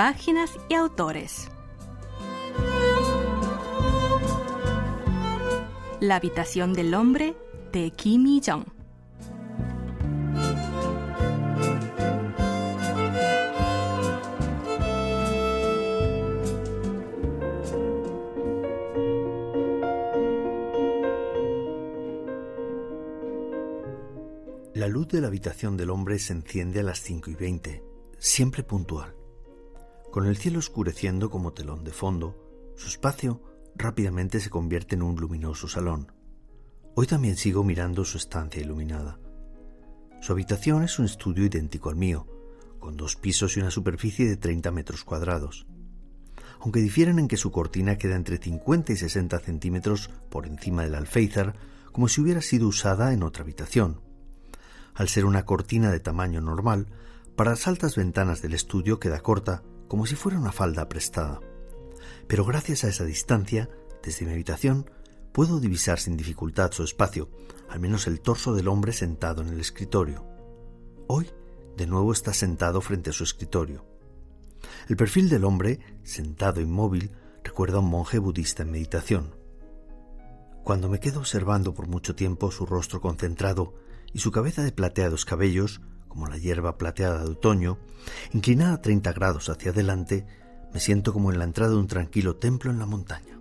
páginas y autores. La habitación del hombre, de Kim Mi-jung. La luz de la habitación del hombre se enciende a las 5:20, siempre puntual. Con el cielo oscureciendo como telón de fondo, su espacio rápidamente se convierte en un luminoso salón. Hoy también sigo mirando su estancia iluminada. Su habitación es un estudio idéntico al mío, con 2 pisos y una superficie de 30 metros cuadrados. Aunque difieren en que su cortina queda entre 50 y 60 centímetros por encima del alféizar, como si hubiera sido usada en otra habitación. Al ser una cortina de tamaño normal, para las altas ventanas del estudio queda corta, como si fuera una falda prestada. Pero gracias a esa distancia, desde mi habitación, puedo divisar sin dificultad su espacio, al menos el torso del hombre sentado en el escritorio. Hoy, de nuevo está sentado frente a su escritorio. El perfil del hombre, sentado inmóvil, recuerda a un monje budista en meditación. Cuando me quedo observando por mucho tiempo su rostro concentrado y su cabeza de plateados cabellos, como la hierba plateada de otoño, inclinada a 30 grados hacia adelante, me siento como en la entrada de un tranquilo templo en la montaña.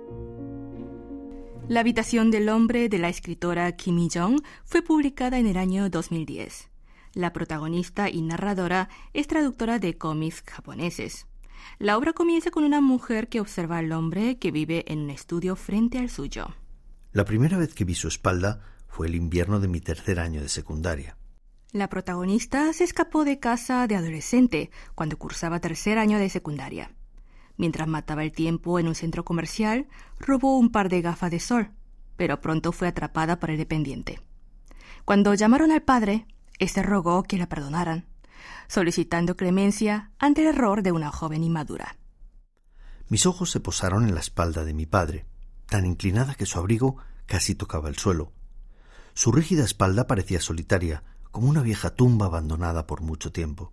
La habitación del hombre de la escritora Kim Mi-jung fue publicada en el año 2010. La protagonista y narradora es traductora de cómics japoneses. La obra comienza con una mujer que observa al hombre que vive en un estudio frente al suyo. La primera vez que vi su espalda fue el invierno de mi 3er año de secundaria. La protagonista se escapó de casa de adolescente cuando cursaba 3er año de secundaria. Mientras mataba el tiempo en un centro comercial, robó un par de gafas de sol, pero pronto fue atrapada por el dependiente. Cuando llamaron al padre, este rogó que la perdonaran, solicitando clemencia ante el error de una joven inmadura. Mis ojos se posaron en la espalda de mi padre, tan inclinada que su abrigo casi tocaba el suelo. Su rígida espalda parecía solitaria, como una vieja tumba abandonada por mucho tiempo.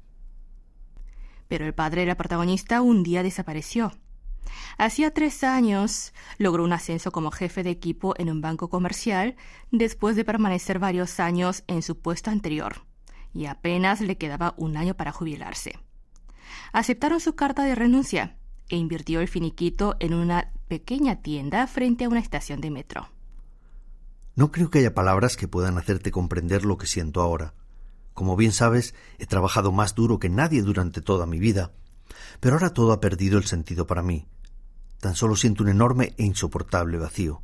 Pero el padre de la protagonista un día desapareció. Hacía 3 años logró un ascenso como jefe de equipo en un banco comercial después de permanecer varios años en su puesto anterior, y apenas le quedaba 1 año para jubilarse. Aceptaron su carta de renuncia e invirtió el finiquito en una pequeña tienda frente a una estación de metro. No creo que haya palabras que puedan hacerte comprender lo que siento ahora. Como bien sabes, he trabajado más duro que nadie durante toda mi vida, pero ahora todo ha perdido el sentido para mí. Tan solo siento un enorme e insoportable vacío.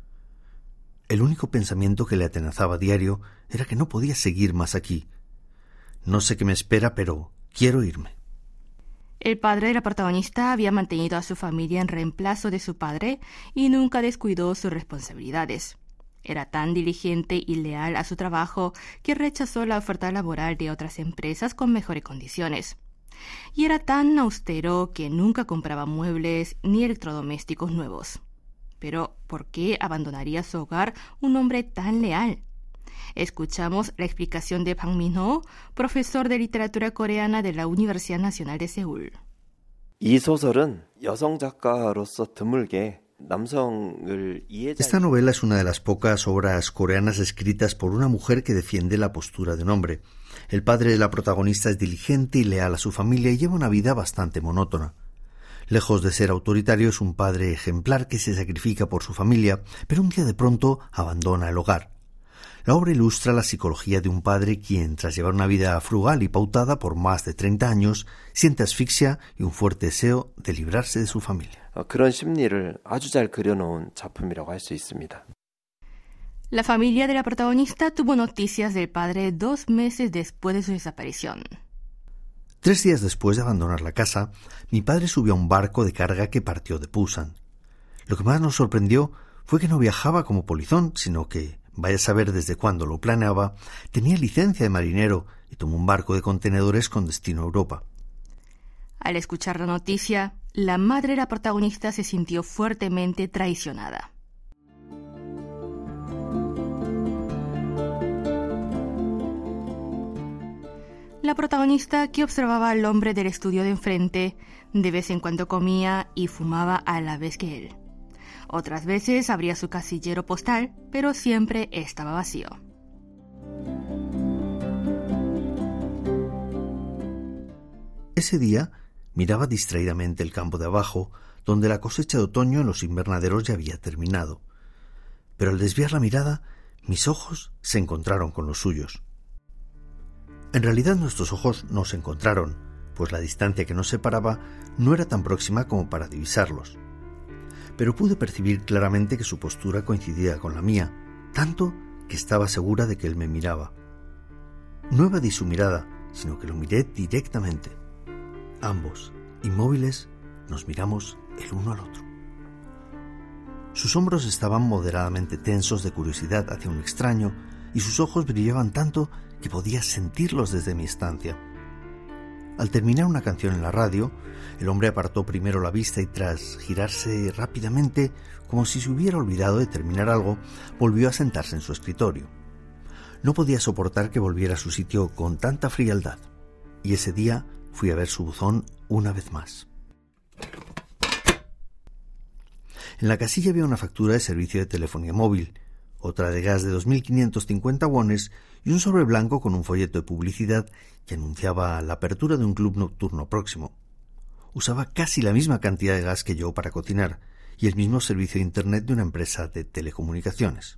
El único pensamiento que le atenazaba a diario era que no podía seguir más aquí. No sé qué me espera, pero quiero irme. El padre de la protagonista había mantenido a su familia en reemplazo de su padre y nunca descuidó sus responsabilidades. Era tan diligente y leal a su trabajo que rechazó la oferta laboral de otras empresas con mejores condiciones. Y era tan austero que nunca compraba muebles ni electrodomésticos nuevos. Pero, ¿por qué abandonaría su hogar un hombre tan leal? Escuchamos la explicación de Bang Min-ho, profesor de literatura coreana de la Universidad Nacional de Seúl. 이 소설은 여성 작가로서 드물게 Esta novela es una de las pocas obras coreanas escritas por una mujer que defiende la postura de un hombre. El padre de la protagonista es diligente y leal a su familia y lleva una vida bastante monótona. Lejos de ser autoritario, es un padre ejemplar que se sacrifica por su familia, pero un día de pronto abandona el hogar. La obra ilustra la psicología de un padre quien, tras llevar una vida frugal y pautada por más de 30 años, siente asfixia y un fuerte deseo de librarse de su familia. 그런 심리를 아주 잘 그려놓은 작품이라고 할 수 있습니다. La familia de la protagonista tuvo noticias del padre 2 meses después de su desaparición. 3 días después de abandonar la casa, mi padre subió a un barco de carga que partió de Pusan. Lo que más nos sorprendió fue que no viajaba como polizón, sino que, vaya a saber desde cuándo lo planeaba, tenía licencia de marinero y tomó un barco de contenedores con destino a Europa. Al escuchar la noticia, la madre de la protagonista se sintió fuertemente traicionada. La La protagonista, que observaba al hombre del estudio de enfrente, de vez en cuando comía y fumaba a la vez que él. Otras veces abría su casillero postal, pero siempre estaba vacío. Ese día miraba distraídamente el campo de abajo, donde la cosecha de otoño en los invernaderos ya había terminado. Pero al desviar la mirada, mis ojos se encontraron con los suyos. En realidad nuestros ojos no se encontraron, pues la distancia que nos separaba no era tan próxima como para divisarlos. Pero pude percibir claramente que su postura coincidía con la mía, tanto que estaba segura de que él me miraba. No evadí su mirada, sino que lo miré directamente. Ambos, inmóviles, nos miramos el uno al otro. Sus hombros estaban moderadamente tensos de curiosidad hacia un extraño y sus ojos brillaban tanto que podía sentirlos desde mi estancia. Al terminar una canción en la radio, el hombre apartó primero la vista y tras girarse rápidamente, como si se hubiera olvidado de terminar algo, volvió a sentarse en su escritorio. No podía soportar que volviera a su sitio con tanta frialdad, y ese día fui a ver su buzón una vez más. En la casilla había una factura de servicio de telefonía móvil, otra de gas de 2.550 wones y un sobre blanco con un folleto de publicidad que anunciaba la apertura de un club nocturno próximo. Usaba casi la misma cantidad de gas que yo para cocinar y el mismo servicio de internet de una empresa de telecomunicaciones.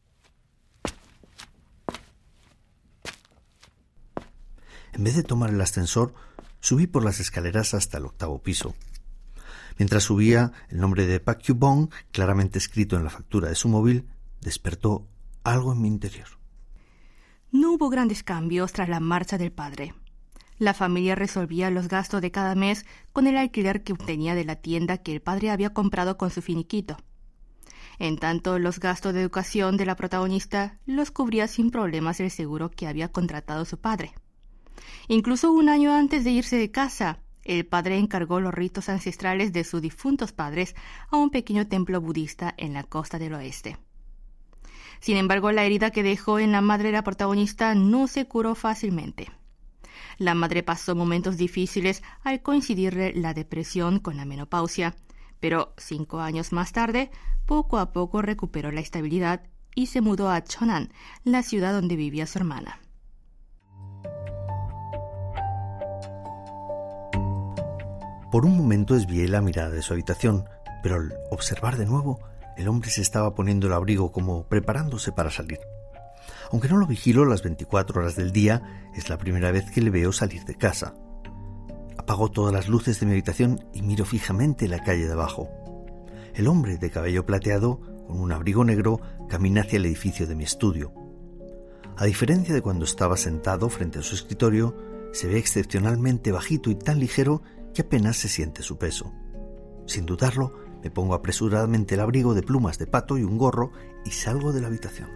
En vez de tomar el ascensor, subí por las escaleras hasta el 8º piso. Mientras subía, el nombre de Pak Yu-bong, claramente escrito en la factura de su móvil, despertó algo en mi interior. No hubo grandes cambios tras la marcha del padre. La familia resolvía los gastos de cada mes con el alquiler que obtenía de la tienda que el padre había comprado con su finiquito. En tanto, los gastos de educación de la protagonista los cubría sin problemas el seguro que había contratado su padre. Incluso un año antes de irse de casa, el padre encargó los ritos ancestrales de sus difuntos padres a un pequeño templo budista en la costa del oeste. Sin embargo, la herida que dejó en la madre de la protagonista no se curó fácilmente. La madre pasó momentos difíciles al coincidir la depresión con la menopausia, pero 5 años más tarde, poco a poco recuperó la estabilidad y se mudó a Cheonan, la ciudad donde vivía su hermana. Por un momento desvié la mirada de su habitación, pero al observar de nuevo, el hombre se estaba poniendo el abrigo como preparándose para salir. Aunque no lo vigilo las 24 horas del día, es la primera vez que le veo salir de casa. Apago todas las luces de mi habitación y miro fijamente la calle de abajo. El hombre de cabello plateado, con un abrigo negro, camina hacia el edificio de mi estudio. A diferencia de cuando estaba sentado frente a su escritorio, se ve excepcionalmente bajito y tan ligero que apenas se siente su peso. Sin dudarlo, me pongo apresuradamente el abrigo de plumas de pato y un gorro y salgo de la habitación.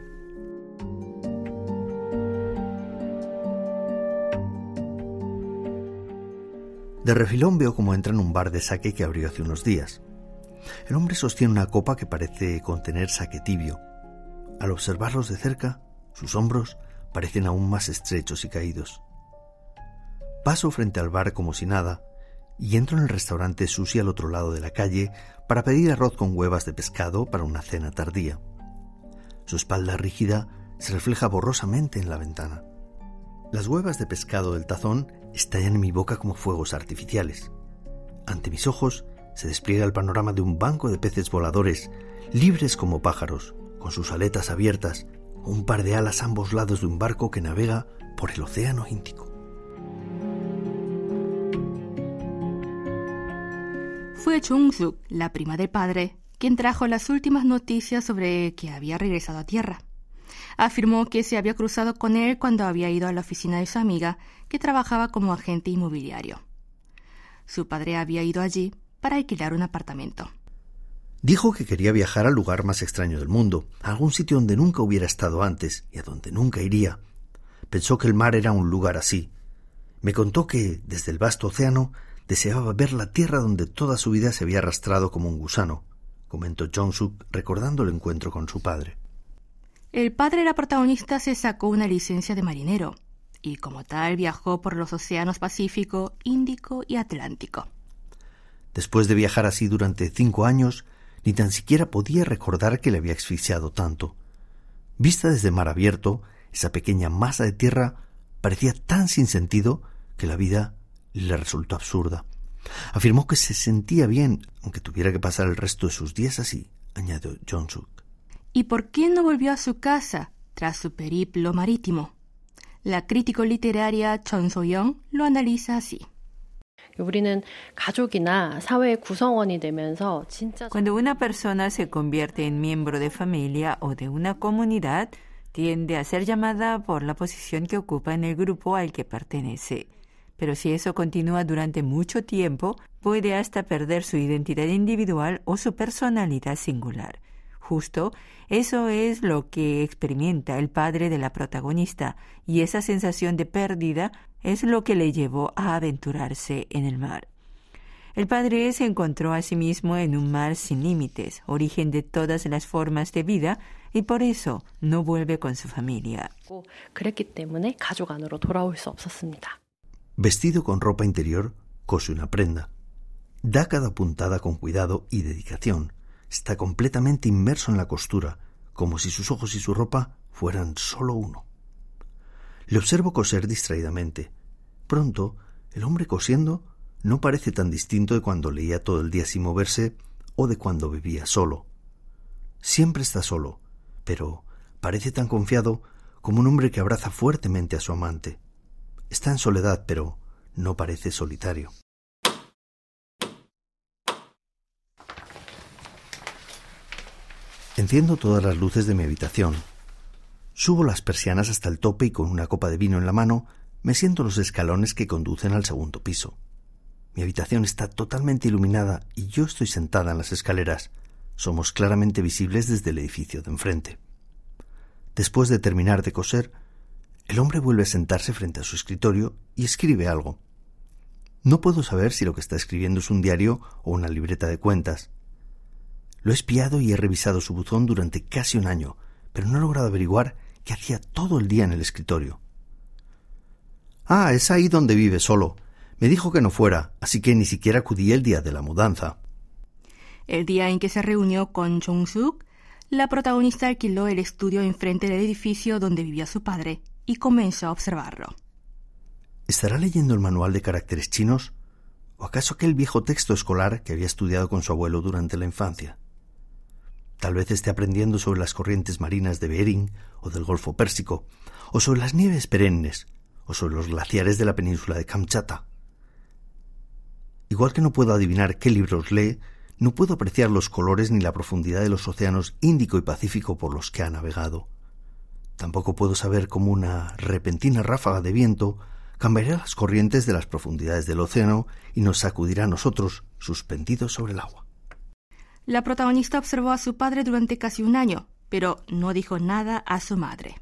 De refilón veo cómo entra en un bar de sake que abrió hace unos días. El hombre sostiene una copa que parece contener sake tibio. Al observarlos de cerca, sus hombros parecen aún más estrechos y caídos. Paso frente al bar como si nada y entro en el restaurante sushi al otro lado de la calle para pedir arroz con huevas de pescado para una cena tardía. Su espalda rígida se refleja borrosamente en la ventana. Las huevas de pescado del tazón estallan en mi boca como fuegos artificiales. Ante mis ojos se despliega el panorama de un banco de peces voladores, libres como pájaros, con sus aletas abiertas, un par de alas a ambos lados de un barco que navega por el océano Índico. Fue Chung-suk, la prima del padre, quien trajo las últimas noticias sobre que había regresado a tierra. Afirmó que se había cruzado con él cuando había ido a la oficina de su amiga, que trabajaba como agente inmobiliario. Su padre había ido allí para alquilar un apartamento. Dijo que quería viajar al lugar más extraño del mundo, a algún sitio donde nunca hubiera estado antes y a donde nunca iría. Pensó que el mar era un lugar así. Me contó que, desde el vasto océano, deseaba ver la tierra donde toda su vida se había arrastrado como un gusano, comentó Jong-suk recordando el encuentro con su padre. El padre de la protagonista se sacó una licencia de marinero. y como tal viajó por los océanos Pacífico, Índico y Atlántico. Después de viajar así durante 5 años, ni tan siquiera podía recordar que le había asfixiado tanto. Vista desde mar abierto, esa pequeña masa de tierra parecía tan sin sentido que la vida le resultó absurda. Afirmó que se sentía bien, aunque tuviera que pasar el resto de sus días así, añadió Jong-suk. ¿Y por qué no volvió a su casa tras su periplo marítimo? La crítica literaria Chon So-young lo analiza así. Cuando una persona se convierte en miembro de familia o de una comunidad, tiende a ser llamada por la posición que ocupa en el grupo al que pertenece. Pero si eso continúa durante mucho tiempo, puede hasta perder su identidad individual o su personalidad singular. Justo eso es lo que experimenta el padre de la protagonista, y esa sensación de pérdida es lo que le llevó a aventurarse en el mar. El padre se encontró a sí mismo en un mar sin límites, origen de todas las formas de vida, y por eso no vuelve con su familia. Vestido con ropa interior, cose una prenda. Da cada puntada con cuidado y dedicación. Está completamente inmerso en la costura, como si sus ojos y su ropa fueran solo uno. Le observo coser distraídamente. Pronto, el hombre cosiendo no parece tan distinto de cuando leía todo el día sin moverse o de cuando vivía solo. Siempre está solo, pero parece tan confiado como un hombre que abraza fuertemente a su amante. Está en soledad, pero no parece solitario. Enciendo todas las luces de mi habitación. Subo las persianas hasta el tope y con una copa de vino en la mano me siento en los escalones que conducen al segundo piso. Mi habitación está totalmente iluminada y yo estoy sentada en las escaleras. Somos claramente visibles desde el edificio de enfrente. Después de terminar de coser, el hombre vuelve a sentarse frente a su escritorio y escribe algo. No puedo saber si lo que está escribiendo es un diario o una libreta de cuentas. Lo he espiado y he revisado su buzón durante casi un año, pero no he logrado averiguar qué hacía todo el día en el escritorio. Ah, es ahí donde vive solo. Me dijo que no fuera, así que ni siquiera acudí el día de la mudanza. El día en que se reunió con Jong-suk, la protagonista alquiló el estudio enfrente del edificio donde vivía su padre y comenzó a observarlo. ¿Estará leyendo el manual de caracteres chinos? ¿O acaso aquel viejo texto escolar que había estudiado con su abuelo durante la infancia? Tal vez esté aprendiendo sobre las corrientes marinas de Bering o del Golfo Pérsico, o sobre las nieves perennes, o sobre los glaciares de la península de Kamchatka. Igual que no puedo adivinar qué libros lee, no puedo apreciar los colores ni la profundidad de los océanos Índico y Pacífico por los que ha navegado. Tampoco puedo saber cómo una repentina ráfaga de viento cambiará las corrientes de las profundidades del océano y nos sacudirá a nosotros, suspendidos sobre el agua. La protagonista observó a su padre durante casi un año, pero no dijo nada a su madre.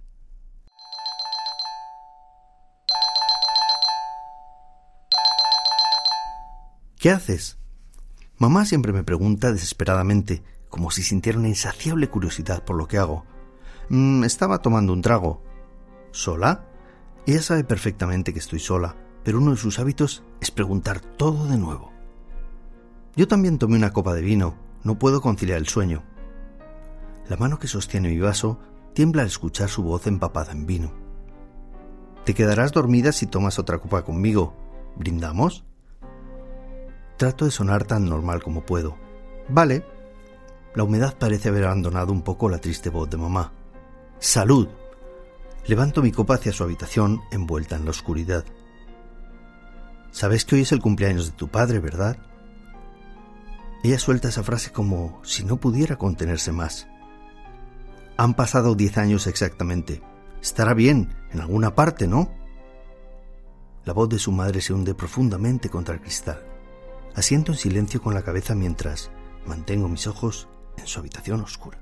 ¿Qué haces? Mamá siempre me pregunta desesperadamente, como si sintiera una insaciable curiosidad por lo que hago. Estaba tomando un trago. ¿Sola? Ella sabe perfectamente que estoy sola, pero uno de sus hábitos es preguntar todo de nuevo. Yo también tomé una copa de vino, no puedo conciliar el sueño. La mano que sostiene mi vaso tiembla al escuchar su voz empapada en vino. Te quedarás dormida si tomas otra copa conmigo. ¿Brindamos? Trato de sonar tan normal como puedo. Vale. La humedad parece haber abandonado un poco la triste voz de mamá. ¡Salud! Levanto mi copa hacia su habitación, envuelta en la oscuridad. Sabes que hoy es el cumpleaños de tu padre, ¿verdad? Ella suelta esa frase como si no pudiera contenerse más. Han pasado 10 años exactamente. Estará bien, en alguna parte, ¿no? La voz de su madre se hunde profundamente contra el cristal. Asiento en silencio con la cabeza mientras mantengo mis ojos en su habitación oscura.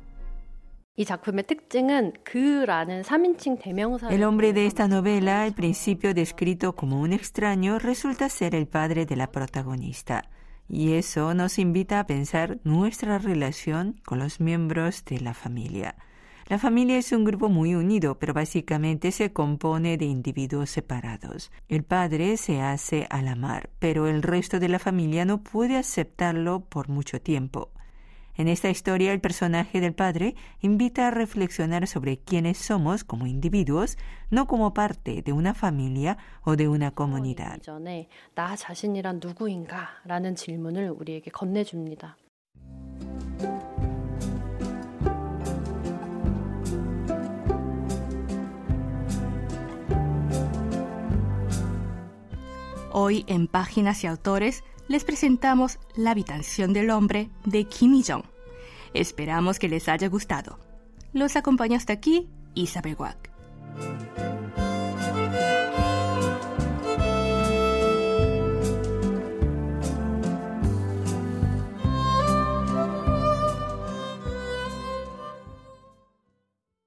El hombre de esta novela, al principio descrito como un extraño, resulta ser el padre de la protagonista. Y eso nos invita a pensar nuestra relación con los miembros de la familia. La familia es un grupo muy unido, pero básicamente se compone de individuos separados. El padre se hace a la mar, pero el resto de la familia no puede aceptarlo por mucho tiempo. En esta historia, el personaje del padre invita a reflexionar sobre quiénes somos como individuos, no como parte de una familia o de una comunidad. 이전에 나 자신이란 누구인가라는 질문을 우리에게 건네줍니다. Hoy en Páginas y Autores les presentamos La habitación del hombre de Kim Il-jung. Esperamos que les haya gustado. Los acompaña hasta aquí Isabel Wack.